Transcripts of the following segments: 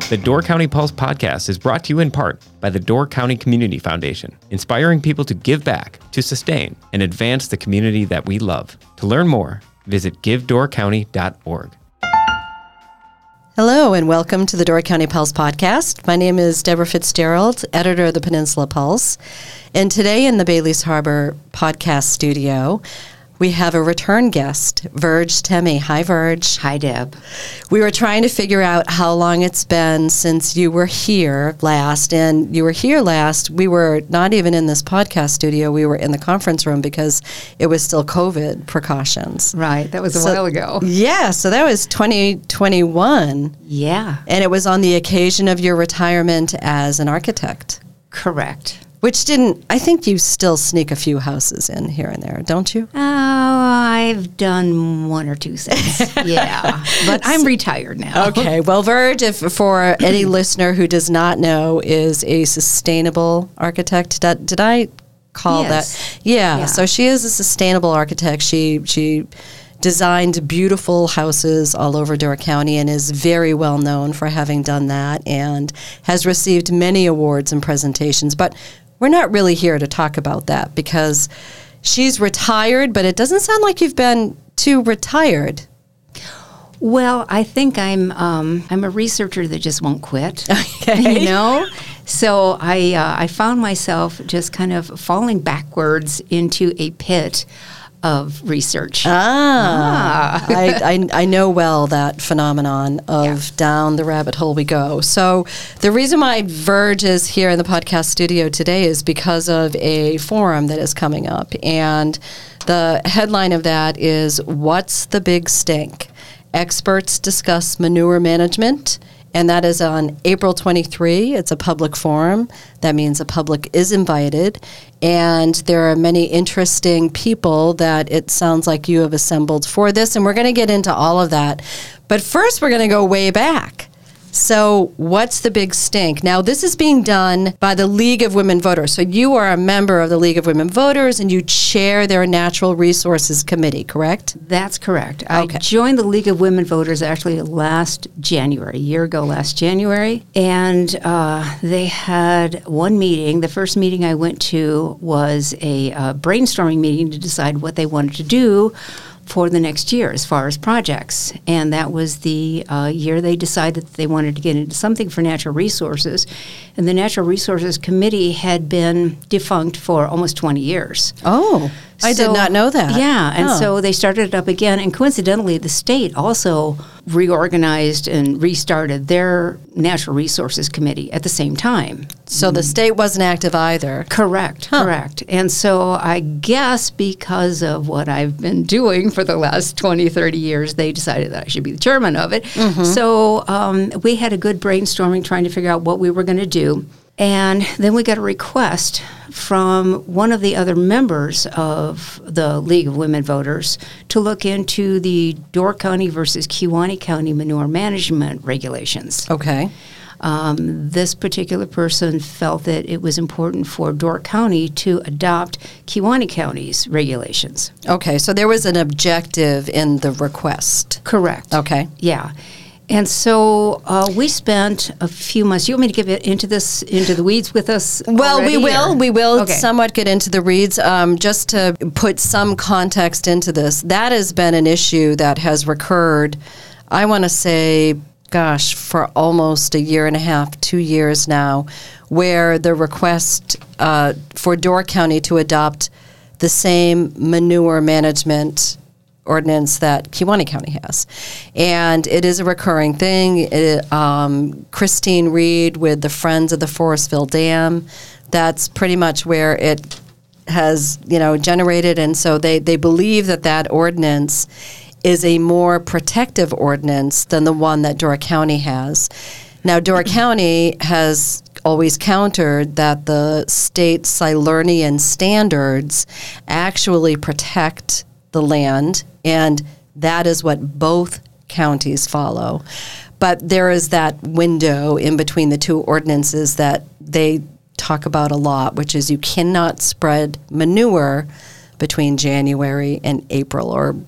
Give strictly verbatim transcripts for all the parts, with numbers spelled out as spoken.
The Door County Pulse podcast is brought to you in part by the Door County Community Foundation, inspiring people to give back, to sustain, and advance the community that we love. To learn more, visit give door county dot org. Hello and welcome to the Door County Pulse podcast. My name is Deborah Fitzgerald, editor of the Peninsula Pulse. And today in the Bailey's Harbor podcast studio, we have a return guest, Virg Temme. Hi, Virg. Hi, Deb. We were trying to figure out how long it's been since you were here last. And you were here last. We were not even in this podcast studio. We were in the conference room because it was still COVID precautions. Right. That was a so, while ago. Yeah. So that was twenty twenty-one. Yeah. And it was on the occasion of your retirement as an architect. Correct. Which didn't, I think you still sneak a few houses in here and there, don't you? Oh, I've done one or two since. Yeah. But I'm retired now. Okay. Well, Virg, if for any listener who does not know, is a sustainable architect. Did, did I call yes. that? Yeah. yeah. So she is a sustainable architect. She she designed beautiful houses all over Door County and is very well known for having done that and has received many awards and presentations. But we're not really here to talk about that because she's retired, but it doesn't sound like you've been too retired. Well, I think I'm um, I'm a researcher that just won't quit. Okay. You know? So I uh, I found myself just kind of falling backwards into a pit of research. Ah, ah. I, I I know well that phenomenon of yeah. down the rabbit hole we go. So the reason why Virg is here in the podcast studio today is because of a forum that is coming up. And the headline of that is, What's the Big Stink? Experts discuss manure management. And that is on April twenty-third. It's a public forum. That means the public is invited. And there are many interesting people that it sounds like you have assembled for this. And we're going to get into all of that. But first, we're going to go way back. So what's the big stink? Now, this is being done by the League of Women Voters. So you are a member of the League of Women Voters, and you chair their Natural Resources Committee, correct? That's correct. Okay. I joined the League of Women Voters actually last January, a year ago last January, and uh, they had one meeting. The first meeting I went to was a uh, brainstorming meeting to decide what they wanted to do for the next year as far as projects. And that was the uh, year they decided that they wanted to get into something for natural resources. And the Natural Resources Committee had been defunct for almost twenty years. Oh, I so, did not know that. Yeah, and oh. so they started it up again. And coincidentally, the state also reorganized and restarted their Natural Resources Committee at the same time. So the state wasn't active either. Correct, huh. correct. And so I guess because of what I've been doing for the last twenty, thirty years, they decided that I should be the chairman of it. Mm-hmm. So um, we had a good brainstorming trying to figure out what we were going to do. And then we got a request from one of the other members of the League of Women Voters to look into the Door County versus Kewaunee County manure management regulations. Okay. Um, this particular person felt that it was important for Door County to adopt Kewaunee County's regulations. Okay, so there was an objective in the request. Correct. Okay. Yeah. And so uh, we spent a few months. You want me to get into this, into the weeds with us? Well, we will. Or? We will okay. somewhat get into the weeds. Um, just to put some context into this, that has been an issue that has recurred, I want to say, gosh, for almost a year and a half, two years now, where the request uh, for Door County to adopt the same manure management ordinance that Kewaunee County has. And it is a recurring thing. It, um, Christine Reed with the Friends of the Forestville Dam, that's pretty much where it has, you know, generated. And so they, they believe that that ordinance is a more protective ordinance than the one that Door County has. Now, Door County has always countered that the state Salernian standards actually protect the land, and that is what both counties follow. But there is that window in between the two ordinances that they talk about a lot, which is you cannot spread manure between January and April, or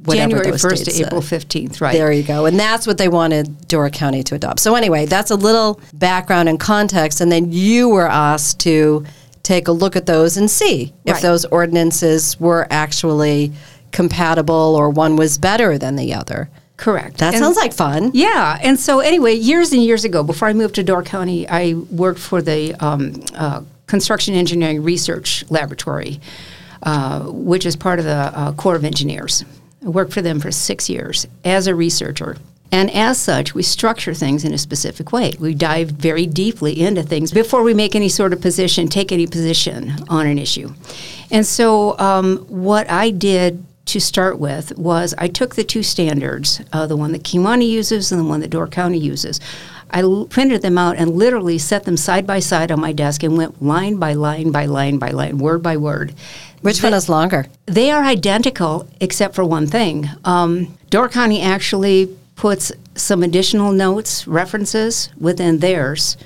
whatever January those first to dates April said. fifteenth, right. There you go. And that's what they wanted Door County to adopt. So anyway, that's a little background and context. And then you were asked to take a look at those and see if Right. those ordinances were actually compatible or one was better than the other. Correct. That And- sounds like fun. Yeah, and so anyway, years and years ago, before I moved to Door County, I worked for the um, uh, Construction Engineering Research Laboratory, uh, which is part of the uh, Corps of Engineers. I worked for them for six years as a researcher. And as such, we structure things in a specific way. We dive very deeply into things before we make any sort of position, take any position on an issue. And so um, what I did to start with was I took the two standards, uh, the one that Kewaunee uses and the one that Door County uses. I l- printed them out and literally set them side by side on my desk and went line by line by line by line, word by word. Which one is longer? They are identical except for one thing. Um, Door County actually puts some additional notes, references within theirs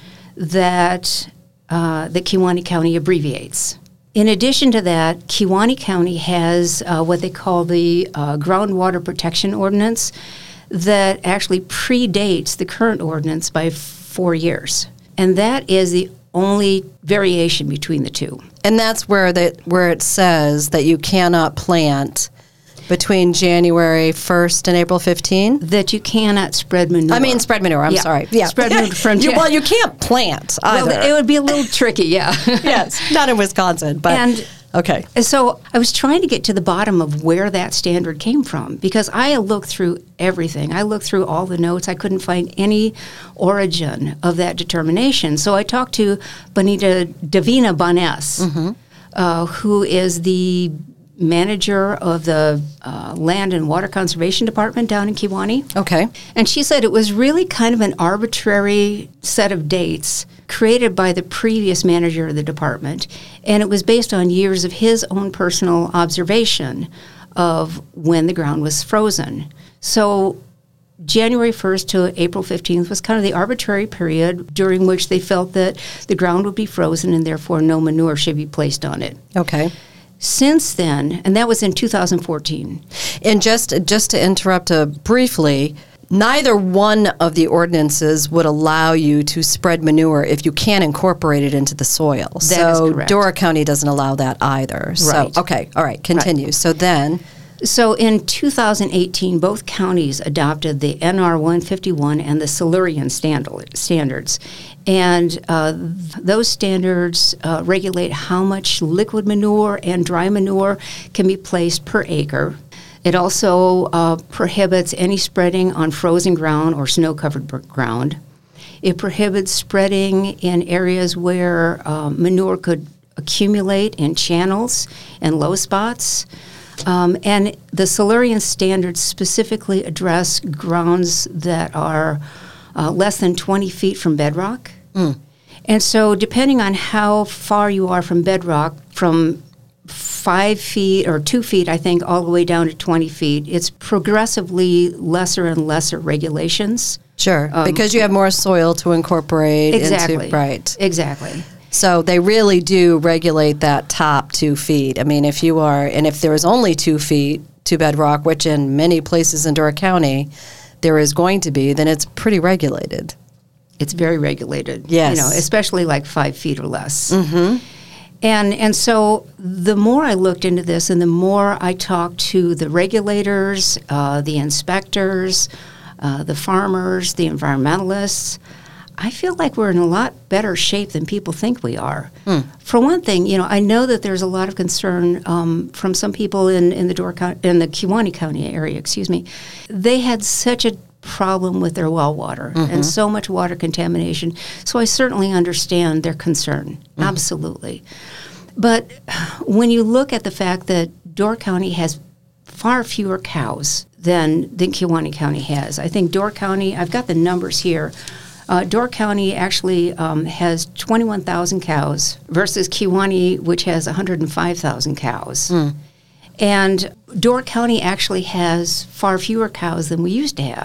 that uh, that Kewaunee County abbreviates. In addition to that, Kewaunee County has uh, what they call the uh, Groundwater Protection Ordinance that actually predates the current ordinance by f- four years. And that is the only variation between the two. And that's where the, where it says that you cannot plant between January first and April fifteenth? That you cannot spread manure. I mean, spread manure. I'm Yeah. sorry. Yeah. Spread manure from you, Jan- well, you can't plant either. Well, it would be a little tricky, yeah. yes, not in Wisconsin, but And- okay. So I was trying to get to the bottom of where that standard came from because I looked through everything. I looked through all the notes. I couldn't find any origin of that determination. So I talked to Bonita Davina Bones, uh, who is the manager of the uh, Land and Water Conservation Department down in Kewaunee. Okay. And she said it was really kind of an arbitrary set of dates created by the previous manager of the department, and it was based on years of his own personal observation of when the ground was frozen. So January first to April fifteenth was kind of the arbitrary period during which they felt that the ground would be frozen and therefore no manure should be placed on it. Okay. Since then, and that was in two thousand fourteen. And just just to interrupt uh, briefly, neither one of the ordinances would allow you to spread manure if you can't incorporate it into the soil. That so is correct. Dora County doesn't allow that either. Right. So okay, all right, continue. So then, So in two thousand eighteen, both counties adopted the N R one fifty-one and the Silurian standard, standards. And uh, th- those standards uh, regulate how much liquid manure and dry manure can be placed per acre. It also uh, prohibits any spreading on frozen ground or snow-covered br- ground. It prohibits spreading in areas where uh, manure could accumulate in channels and low spots. Um, and the Silurian standards specifically address grounds that are uh, less than twenty feet from bedrock. Mm. And so depending on how far you are from bedrock, from five feet or two feet, I think, all the way down to twenty feet, it's progressively lesser and lesser regulations. sure, because you have more soil to incorporate Exactly. into right. Exactly. So they really do regulate that top two feet. I mean, if you are, and if there is only two feet to bedrock, which in many places in Dora County there is going to be, then it's pretty regulated. It's very regulated. Yes. You know, especially like five feet or less. Mm-hmm. And and so the more I looked into this and the more I talked to the regulators, uh, the inspectors, uh, the farmers, the environmentalists, I feel like we're in a lot better shape than people think we are. Hmm. For one thing, you know, I know that there's a lot of concern um, from some people in, in the Door Co- in the Kewaunee County area, excuse me. They had such a problem with their well water mm-hmm. and so much water contamination. So I certainly understand their concern, mm-hmm. absolutely. But when you look at the fact that Door County has far fewer cows than, than Kewaunee County has, I think Door County, I've got the numbers here, Uh, Door County actually um, has twenty-one thousand cows versus Kewaunee, which has one hundred five thousand cows. Mm. And Door County actually has far fewer cows than we used to have.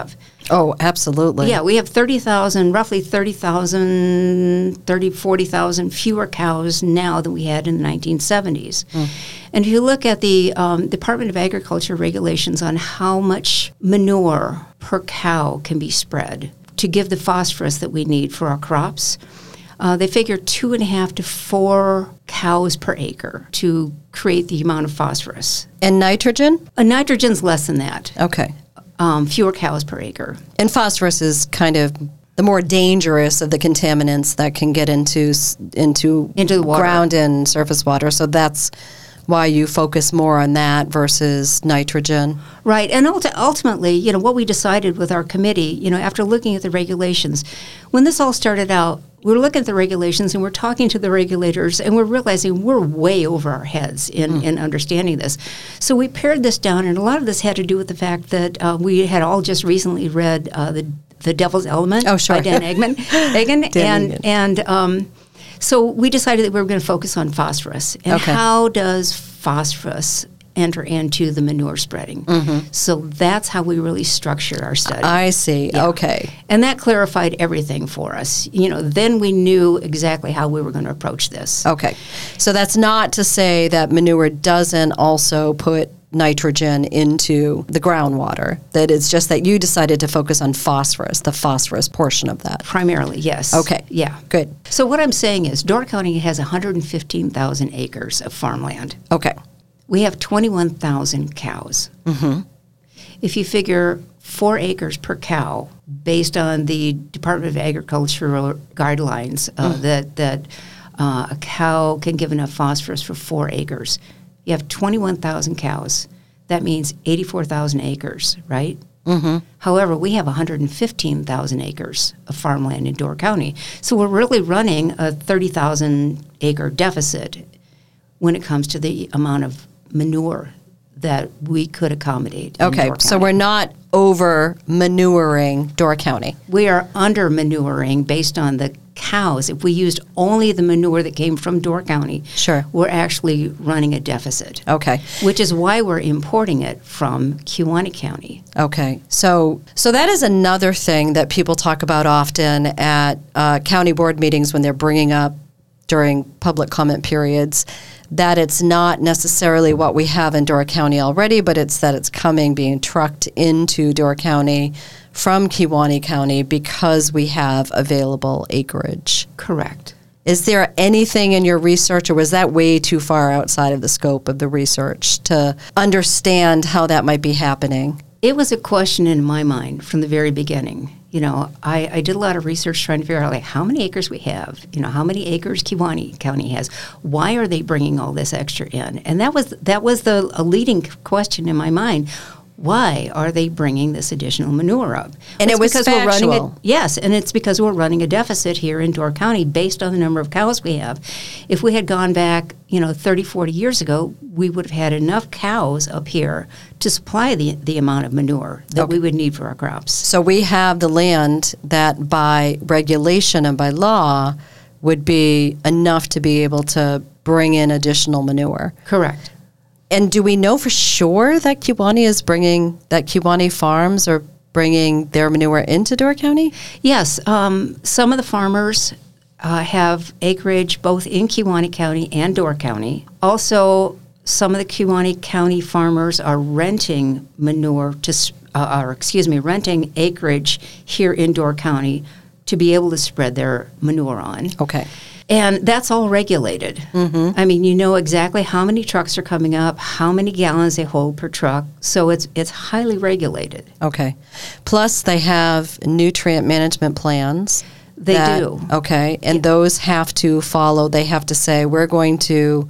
Oh, absolutely. Yeah, we have thirty thousand, roughly thirty thousand, thirty, forty thousand fewer cows now than we had in the nineteen seventies. Mm. And if you look at the um, Department of Agriculture regulations on how much manure per cow can be spread to give the phosphorus that we need for our crops, uh, they figure two and a half to four cows per acre to create the amount of phosphorus. And nitrogen? Uh, nitrogen's less than that. Okay. Um, fewer cows per acre. And phosphorus is kind of the more dangerous of the contaminants that can get into into, into the water. Ground and surface water. So that's why you focus more on that versus nitrogen. Right. And ulti- ultimately, you know, what we decided with our committee, you know, after looking at the regulations, when this all started out, we were looking at the regulations and we're talking to the regulators and we're realizing we're way over our heads in, mm. in understanding this. So we pared this down, and a lot of this had to do with the fact that uh, we had all just recently read uh, the The Devil's Element oh, sure. by Dan Eggman. Eggman. Dan and and um, so we decided that we were going to focus on phosphorus. And okay. how does phosphorus enter into the manure spreading? Mm-hmm. So that's how we really structured our study. I see. Yeah. Okay. And that clarified everything for us. You know, then we knew exactly how we were going to approach this. Okay. So that's not to say that manure doesn't also put nitrogen into the groundwater. That it's just that you decided to focus on phosphorus, the phosphorus portion of that. Primarily, yes. Okay. Yeah. Good. So what I'm saying is Door County has one hundred fifteen thousand acres of farmland. Okay. We have twenty-one thousand cows. Mm-hmm. If you figure four acres per cow, based on the Department of Agricultural guidelines, uh, mm. that, that uh, a cow can give enough phosphorus for four acres, you have twenty-one thousand cows. That means eighty-four thousand acres, right? Mm-hmm. However, we have one hundred fifteen thousand acres of farmland in Door County. So we're really running a thirty thousand acre deficit when it comes to the amount of manure that we could accommodate. Okay, so we're not over manuring Door County. We are under manuring based on the cows. If we used only the manure that came from Door County, sure, we're actually running a deficit. Okay. Which is why we're importing it from Kewaunee County. Okay. So so that is another thing that people talk about often at uh, county board meetings when they're bringing up during public comment periods, that it's not necessarily what we have in Door County already, but it's that it's coming, being trucked into Door County from Kewaunee County because we have available acreage. Correct. Is there anything in your research, or was that way too far outside of the scope of the research to understand how that might be happening? It was a question in my mind from the very beginning. You know, I, I did a lot of research trying to figure out, like, how many acres we have, you know, how many acres Kewaunee County has. Why are they bringing all this extra in? And that was that was the a leading question in my mind. Why are they bringing this additional manure up? And it was because factual. We're running a, yes, and it's because we're running a deficit here in Door County based on the number of cows we have. If we had gone back, you know, thirty, forty years ago, we would have had enough cows up here to supply the, the amount of manure that okay. we would need for our crops. So we have the land that by regulation and by law would be enough to be able to bring in additional manure. Correct. And do we know for sure that Kewaunee is bringing, that Kewaunee farms are bringing their manure into Door County? Yes. Um, some of the farmers uh, have acreage both in Kewaunee County and Door County. Also, some of the Kewaunee County farmers are renting manure to, uh, or excuse me, renting acreage here in Door County to be able to spread their manure on. Okay. And that's all regulated. Mm-hmm. I mean, you know exactly how many trucks are coming up, how many gallons they hold per truck. So it's it's highly regulated. Okay. Plus, they have nutrient management plans. They that, do. Okay. And yeah. those have to follow, they have to say, we're going to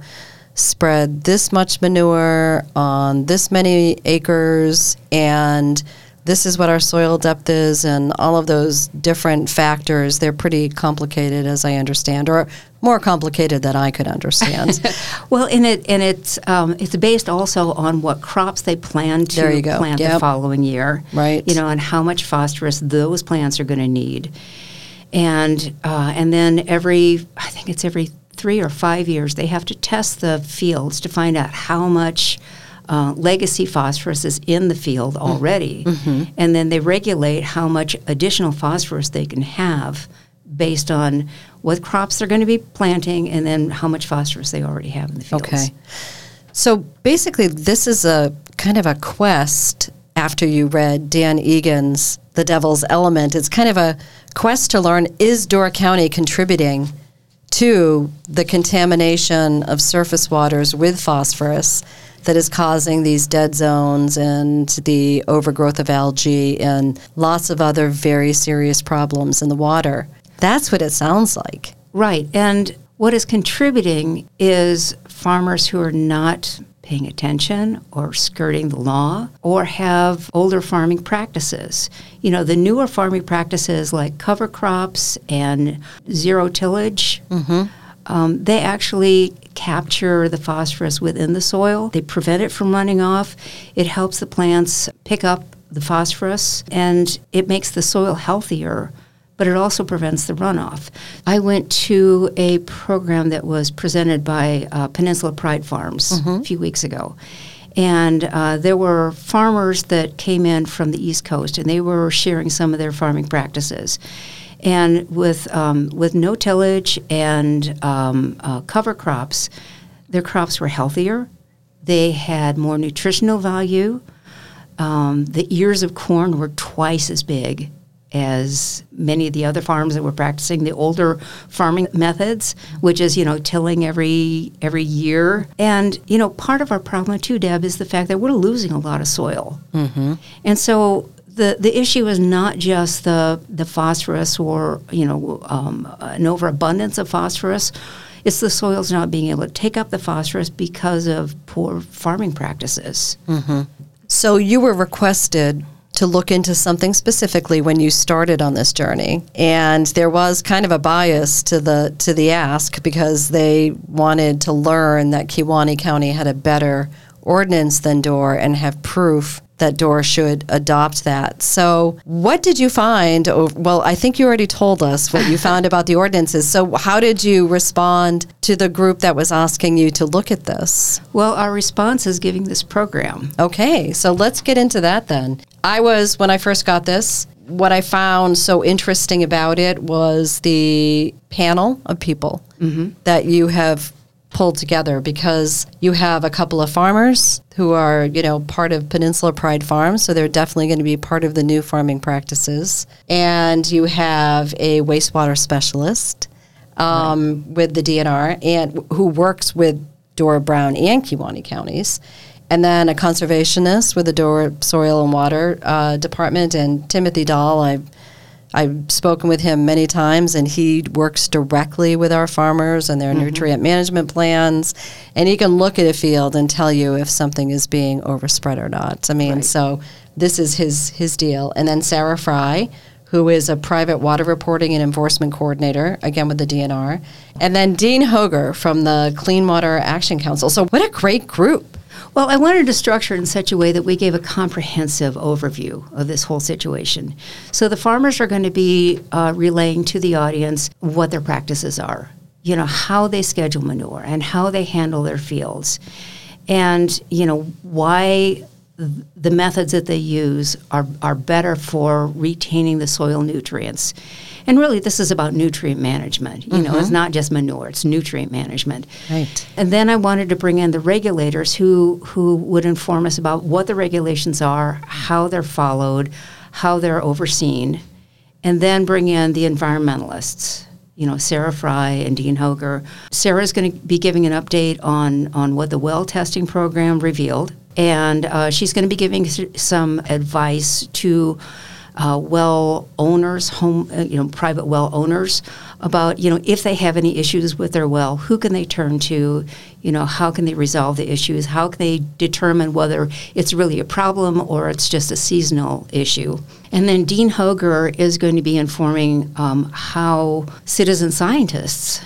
spread this much manure on this many acres, and this is what our soil depth is, and all of those different factors. They're pretty complicated, as I understand, or more complicated than I could understand. Well, and it and it's um, it's based also on what crops they plan to there you go. plant Yep. the following year. Right. You know, and how much phosphorus those plants are going to need, and uh, and then every I think it's every three or five years they have to test the fields to find out how much uh, legacy phosphorus is in the field already, mm-hmm. and then they regulate how much additional phosphorus they can have based on what crops they're going to be planting and then how much phosphorus they already have in the fields. Okay. So basically, this is a kind of a quest after you read Dan Egan's The Devil's Element. It's kind of a quest to learn, is Door County contributing to the contamination of surface waters with phosphorus that is causing these dead zones and the overgrowth of algae and lots of other very serious problems in the water. That's what it sounds like. Right. And what is contributing is farmers who are not paying attention or skirting the law or have older farming practices. You know, the newer farming practices like cover crops and zero tillage, mm-hmm. um, they actually capture the phosphorus within the soil. They prevent it from running off. It helps the plants pick up the phosphorus, and it makes the soil healthier, but it also prevents the runoff. I went to a program that was presented by uh, Peninsula Pride Farms mm-hmm. a few weeks ago. And uh, there were farmers that came in from the East Coast, and they were sharing some of their farming practices. And with um, with no tillage and um, uh, cover crops, their crops were healthier. They had more nutritional value. Um, the ears of corn were twice as big as many of the other farms that were practicing the older farming methods, which is, you know, tilling every every year. And, you know, part of our problem too, Deb, is the fact that we're losing a lot of soil. Mm-hmm. And so the the issue is not just the, the phosphorus or, you know, um, an overabundance of phosphorus. It's the soil's not being able to take up the phosphorus because of poor farming practices. Mm-hmm. So you were requested to look into something specifically when you started on this journey, and there was kind of a bias to the to the ask because they wanted to learn that Kewaunee County had a better ordinance than Door and have proof that Door should adopt that. So what did you find? Well, I think you already told us what you found about the ordinances. So how did you respond to the group that was asking you to look at this? Well, our response is giving this program. Okay, so let's get into that then. I was, when I first got this, what I found so interesting about it was the panel of people mm-hmm. that you have pulled together, because you have a couple of farmers who are, you know, part of Peninsula Pride Farms, so they're definitely going to be part of the new farming practices. And you have a wastewater specialist um, right. with the D N R and who works with Door, Brown, and Kewaunee counties. And then a conservationist with the Door Soil and Water uh, Department, and Timothy Dahl. I've I've spoken with him many times, and he works directly with our farmers and their mm-hmm. nutrient management plans. And he can look at a field and tell you if something is being overspread or not. I mean, right. so this is his his deal. And then Sarah Fry, who is a private water reporting and enforcement coordinator, again with the D N R. And then Dean Hoger from the Clean Water Action Council. So what a great group. Well, I wanted to structure it in such a way that we gave a comprehensive overview of this whole situation. So the farmers are going to be uh, relaying to the audience what their practices are, you know, how they schedule manure and how they handle their fields, and, you know, why the methods that they use are, are better for retaining the soil nutrients. And really, this is about nutrient management. You mm-hmm. know, it's not just manure, it's nutrient management. Right. And then I wanted to bring in the regulators who, who would inform us about what the regulations are, how they're followed, how they're overseen, and then bring in the environmentalists. You know, Sarah Fry and Dean Hoger. Sarah's going to be giving an update on, on what the well testing program revealed, and uh, she's going to be giving some advice to Uh, well owners, home, uh, you know, private well owners, about, you know, if they have any issues with their well, who can they turn to? You know, how can they resolve the issues? How can they determine whether it's really a problem or it's just a seasonal issue? And then Dean Hoger is going to be informing um, how citizen scientists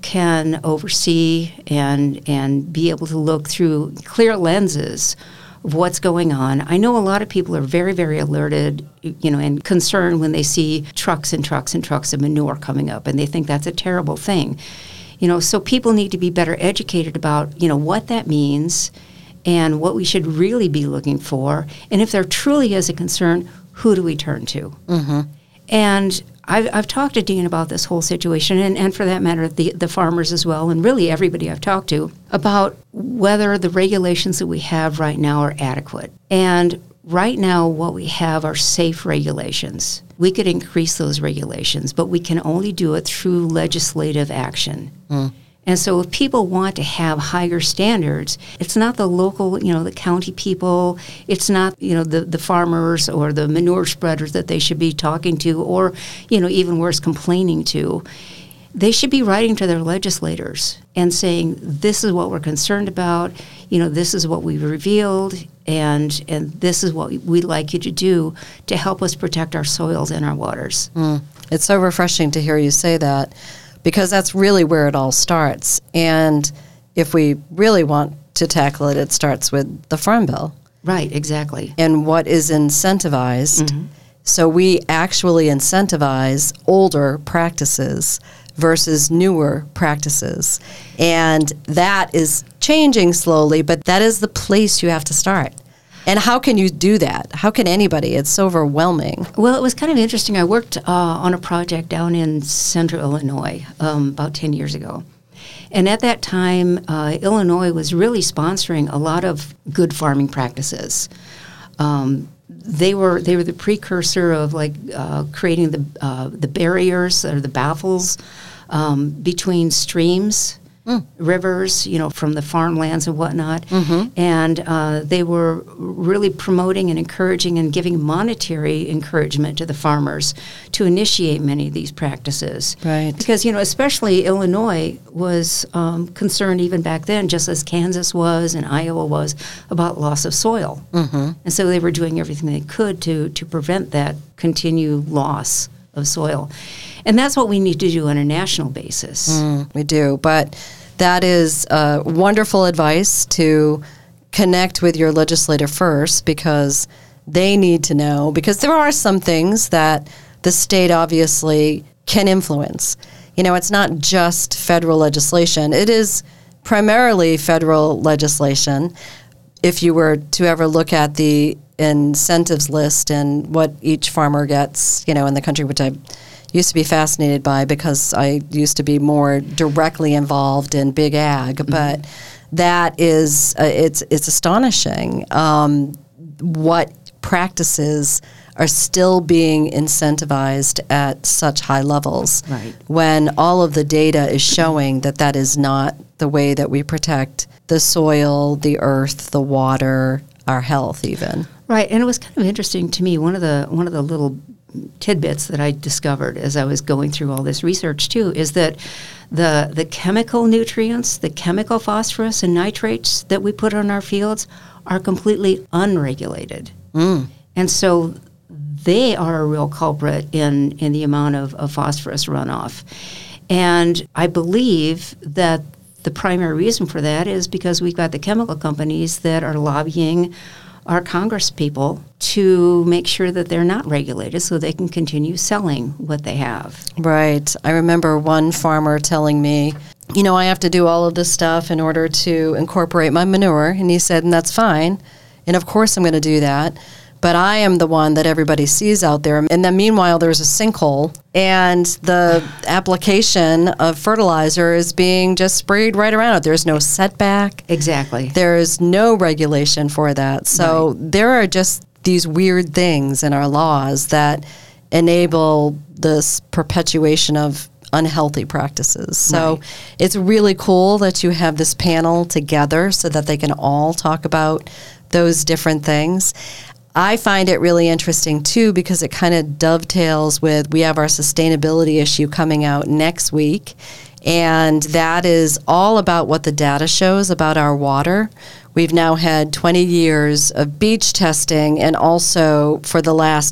can oversee and and be able to look through clear lenses of what's going on. I know a lot of people are very, very alerted, you know, and concerned when they see trucks and trucks and trucks of manure coming up, and they think that's a terrible thing. You know, so people need to be better educated about, you know, what that means and what we should really be looking for. And if there truly is a concern, who do we turn to? Mm-hmm. And I've, I've talked to Dean about this whole situation, and, and for that matter, the, the farmers as well, and really everybody I've talked to, about whether the regulations that we have right now are adequate. And right now, what we have are safe regulations. We could increase those regulations, but we can only do it through legislative action. Mm. And so if people want to have higher standards, it's not the local, you know, the county people, it's not, you know, the, the farmers or the manure spreaders that they should be talking to or, you know, even worse, complaining to. They should be writing to their legislators and saying, this is what we're concerned about, you know, this is what we revealed, and and this is what we'd like you to do to help us protect our soils and our waters. Mm. It's so refreshing to hear you say that, because that's really where it all starts. And if we really want to tackle it, it starts with the Farm Bill. Right, exactly. And what is incentivized. Mm-hmm. So we actually incentivize older practices versus newer practices. And that is changing slowly, but that is the place you have to start. And how can you do that? How can anybody? It's so overwhelming. Well, it was kind of interesting. I worked uh, on a project down in central Illinois um, about ten years ago. And at that time, uh, Illinois was really sponsoring a lot of good farming practices. Um, they were they were the precursor of like uh, creating the uh, the barriers or the baffles um, between streams. Mm. Rivers, you know, from the farmlands and whatnot. Mm-hmm. And uh, they were really promoting and encouraging and giving monetary encouragement to the farmers to initiate many of these practices. Right. Because, you know, especially Illinois was um, concerned even back then, just as Kansas was and Iowa was, about loss of soil. Mm-hmm. And so they were doing everything they could to, to prevent that continued loss of soil. And that's what we need to do on a national basis. Mm, we do. But that is uh, wonderful advice to connect with your legislator first, because they need to know, because there are some things that the state obviously can influence. You know, it's not just federal legislation. It is primarily federal legislation. If you were to ever look at the incentives list and what each farmer gets, you know, in the country, which I used to be fascinated by because I used to be more directly involved in big ag, mm-hmm. but that is, uh, it's it's astonishing um, what practices are still being incentivized at such high levels, right. when all of the data is showing that that is not the way that we protect the soil, the earth, the water, our health even. Right, and it was kind of interesting to me, one of the one of the little tidbits that I discovered as I was going through all this research too, is that the the chemical nutrients, the chemical phosphorus and nitrates that we put on our fields are completely unregulated. Mm. And so they are a real culprit in, in the amount of, of phosphorus runoff. And I believe that the primary reason for that is because we've got the chemical companies that are lobbying our Congress people to make sure that they're not regulated so they can continue selling what they have. Right. I remember one farmer telling me, you know, I have to do all of this stuff in order to incorporate my manure. And he said, and that's fine. And of course I'm going to do that. But I am the one that everybody sees out there. And then meanwhile, there's a sinkhole, and the application of fertilizer is being just sprayed right around it. There's no setback. Exactly. There's no regulation for that. So right. there are just these weird things in our laws that enable this perpetuation of unhealthy practices. So right. it's really cool that you have this panel together so that they can all talk about those different things. I find it really interesting, too, because it kind of dovetails with, we have our sustainability issue coming out next week, and that is all about what the data shows about our water. We've now had twenty years of beach testing, and also for the last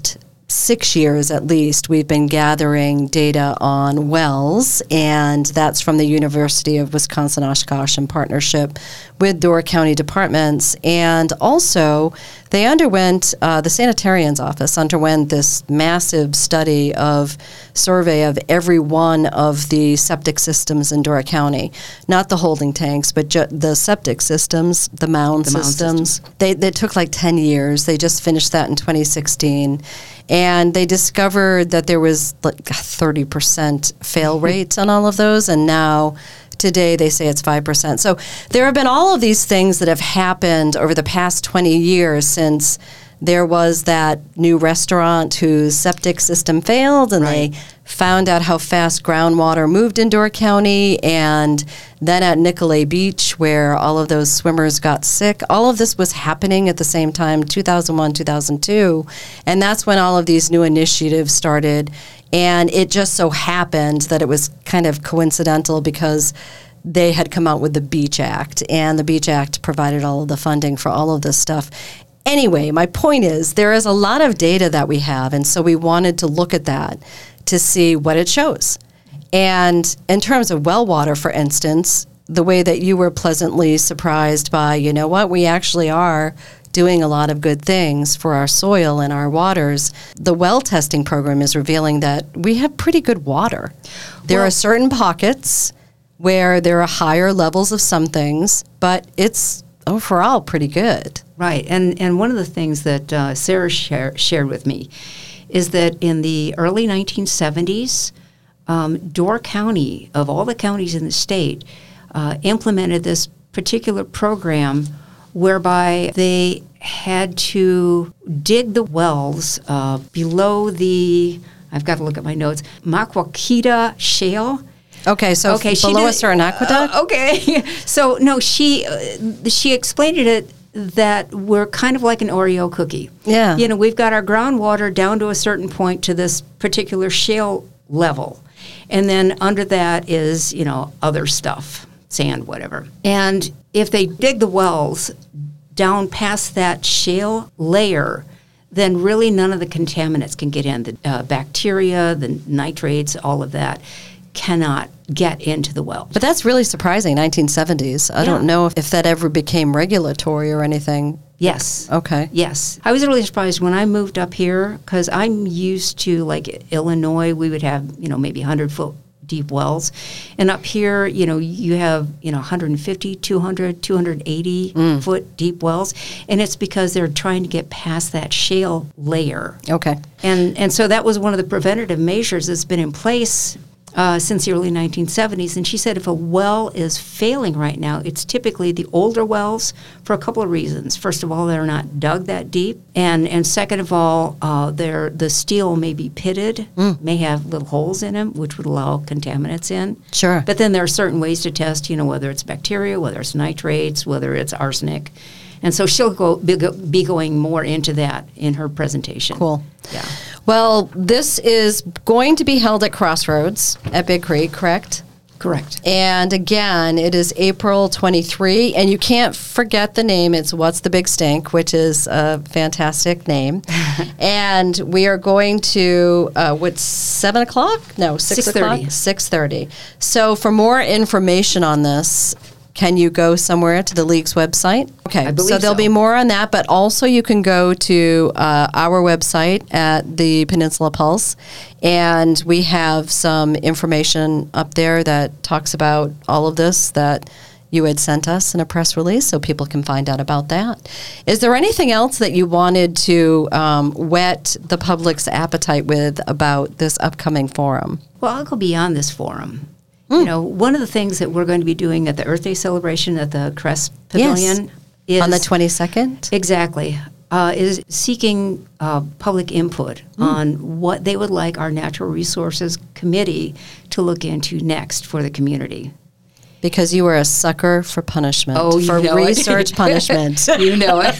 six years at least, we've been gathering data on wells, and that's from the University of Wisconsin-Oshkosh in partnership with Door County departments. And also, they underwent, uh, the sanitarian's office underwent this massive study of survey of every one of the septic systems in Door County. Not the holding tanks, but ju- the septic systems, the mound The mound systems. systems. They, they took like ten years. They just finished that in twenty sixteen. And they discovered that there was like a thirty percent fail rate on all of those. And now, today, they say it's five percent. So there have been all of these things that have happened over the past twenty years since there was that new restaurant whose septic system failed, and Right. they found out how fast groundwater moved in Door County, and then at Nicolay Beach, where all of those swimmers got sick. All of this was happening at the same time, two thousand one, two thousand two, and that's when all of these new initiatives started. And it just so happened that it was kind of coincidental because they had come out with the Beach Act, and the Beach Act provided all of the funding for all of this stuff. Anyway, my point is there is a lot of data that we have, and so we wanted to look at that to see what it shows. And in terms of well water, for instance, the way that you were pleasantly surprised by, you know what, we actually are doing a lot of good things for our soil and our waters. The well testing program is revealing that we have pretty good water. There Well- are certain pockets where there are higher levels of some things, but it's overall pretty good. Right, and and one of the things that uh, Sarah share, shared with me is that in the early nineteen seventies, um, Door County, of all the counties in the state, uh, implemented this particular program whereby they had to dig the wells uh, below the, I've got to look at my notes, Maquoketa Shale. Okay, so Okay, f- she below did- a certain aqueduct? Uh, okay, so no, she uh, she explained it that we're kind of like an Oreo cookie. Yeah. You know, we've got our groundwater down to a certain point to this particular shale level, and then under that is, you know, other stuff, sand, whatever. And if they dig the wells down past that shale layer, then really none of the contaminants can get in. The uh, bacteria, the nitrates, all of that cannot get into the well. But that's really surprising, nineteen seventies. I Yeah. don't know if, if that ever became regulatory or anything. Yes. Okay. Yes. I was really surprised when I moved up here because I'm used to, like, Illinois, we would have, you know, maybe one hundred foot deep wells. And up here, you know, you have, you know, one hundred fifty, two hundred, two hundred eighty foot deep wells. And it's because they're trying to get past that shale layer. Okay. And and so that was one of the preventative measures that's been in place uh, since the early nineteen seventies. And she said if a well is failing right now, it's typically the older wells for a couple of reasons. First of all, they're not dug that deep. And and second of all, uh, they're, the steel may be pitted, may have little holes in them, which would allow contaminants in. Sure. But then there are certain ways to test, you know, whether it's bacteria, whether it's nitrates, whether it's arsenic. And so she'll go, be, go, be going more into that in her presentation. Cool. Yeah. Well, this is going to be held at Crossroads at Big Creek, correct? Correct. And again, it is April twenty-third, and you can't forget the name. It's What's the Big Stink, which is a fantastic name. And we are going to, uh, what, seven o'clock? No, six six thirty. o'clock? six thirty. So for more information on this, can you go somewhere to the League's website? Okay, I believe so there'll so. be more on that, but also you can go to uh, our website at the Peninsula Pulse, and we have some information up there that talks about all of this that you had sent us in a press release, so people can find out about that. Is there anything else that you wanted to um, whet the public's appetite with about this upcoming forum? Well, I'll go beyond this forum. You know, one of the things that we're going to be doing at the Earth Day celebration at the Crest Pavilion is On the twenty-second? exactly uh, is seeking uh, public input on what they would like our Natural Resources Committee to look into next for the community. Because you were a sucker for punishment, Oh, you for know it. research punishment. You know it.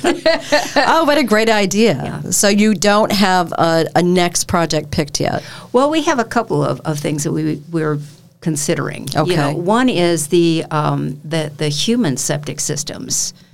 Oh, what a great idea. Yeah. So you don't have a, a next project picked yet. Well, we have a couple of, of things that we we're considering. Okay. You know, one is the um, the the human septic systems.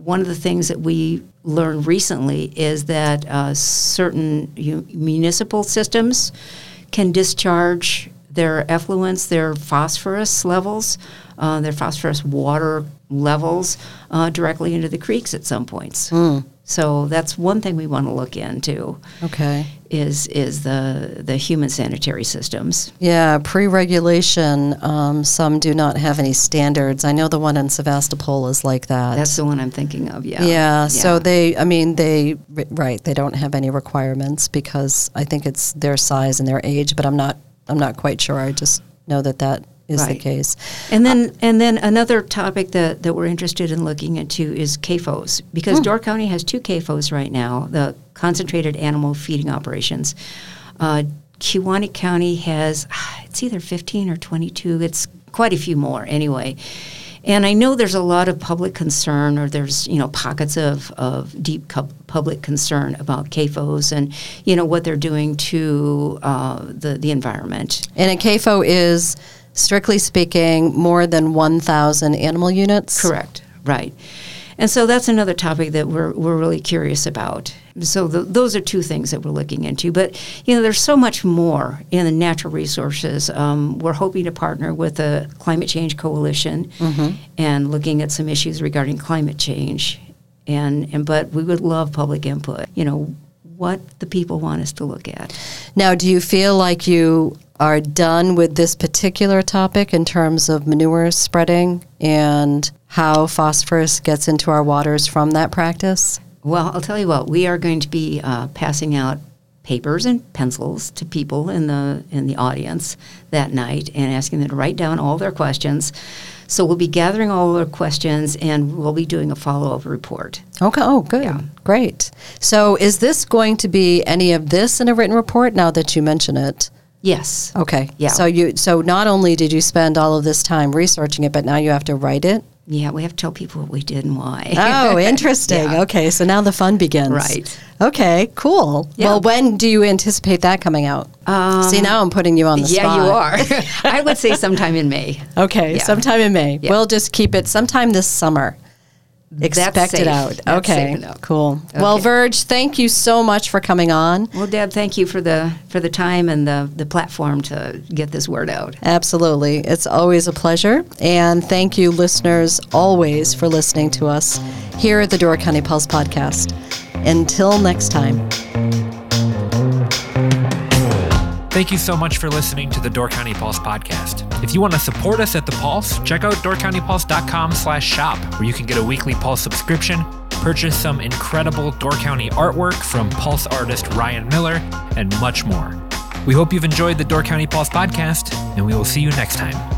one of the things that we learned recently is that uh, certain u- municipal systems can discharge their effluents, their phosphorus levels, uh, their phosphorus water levels uh, directly into the creeks at some points. Mm. So that's one thing we want to look into. Okay. Is is the the human sanitary systems? Yeah, pre-regulation. Um, some do not have any standards. I know the one in Sevastopol is like that. That's the one I'm thinking of. Yeah. Yeah. So they, I mean, they right. They don't have any requirements because I think it's their size and their age. But I'm not. I'm not quite sure. I just know that that is Right. the case. And then, uh, and then another topic that, that we're interested in looking into is C A F Os, because Hmm. Door County has two C A F Os right now, the concentrated animal feeding operations. Uh, Kewaunee County has, it's either fifteen or twenty-two. It's quite a few more anyway. And I know there's a lot of public concern, or there's, you know, pockets of, of deep cu- public concern about C A F Os and, you know, what they're doing to uh, the, the environment. And a C A F O is, strictly speaking, more than one thousand animal units? Correct, right. And so that's another topic that we're we're really curious about. So the, those are two things that we're looking into. But, you know, there's so much more in the natural resources. Um, we're hoping to partner with the Climate Change Coalition Mm-hmm. and looking at some issues regarding climate change. And, and but we would love public input, you know, what the people want us to look at. Now, do you feel like you are done with this particular topic in terms of manure spreading and how phosphorus gets into our waters from that practice? Well, I'll tell you what, we are going to be uh, passing out papers and pencils to people in the in the audience that night and asking them to write down all their questions. So we'll be gathering all their questions, and we'll be doing a follow-up report. Okay. Oh, good. Yeah. Great. So is this going to be any of this in a written report now that you mention it? Yes. Okay. Yeah. So you so not only did you spend all of this time researching it, but now you have to write it? Yeah, we have to tell people what we did and why. Oh, interesting. Yeah. Okay, so now the fun begins. Right. Okay, cool. Yeah. Well, when do you anticipate that coming out? Um, See, now I'm putting you on the yeah, spot. you are. I would say sometime in May. Okay, Yeah. sometime in May. Yeah. We'll just keep it sometime this summer. Expect That's it safe. out. That's okay, safe enough. cool. Well, Okay. Verge, thank you so much for coming on. Well, Deb, thank you for the for the time and the, the platform to get this word out. Absolutely. It's always a pleasure. And thank you, listeners, always for listening to us here at the Door County Pulse Podcast. Until next time. Thank you so much for listening to the Door County Pulse podcast. If you want to support us at the Pulse, check out door county pulse dot com slash shop, where you can get a weekly Pulse subscription, purchase some incredible Door County artwork from Pulse artist Ryan Miller, and much more. We hope you've enjoyed the Door County Pulse podcast, and we will see you next time.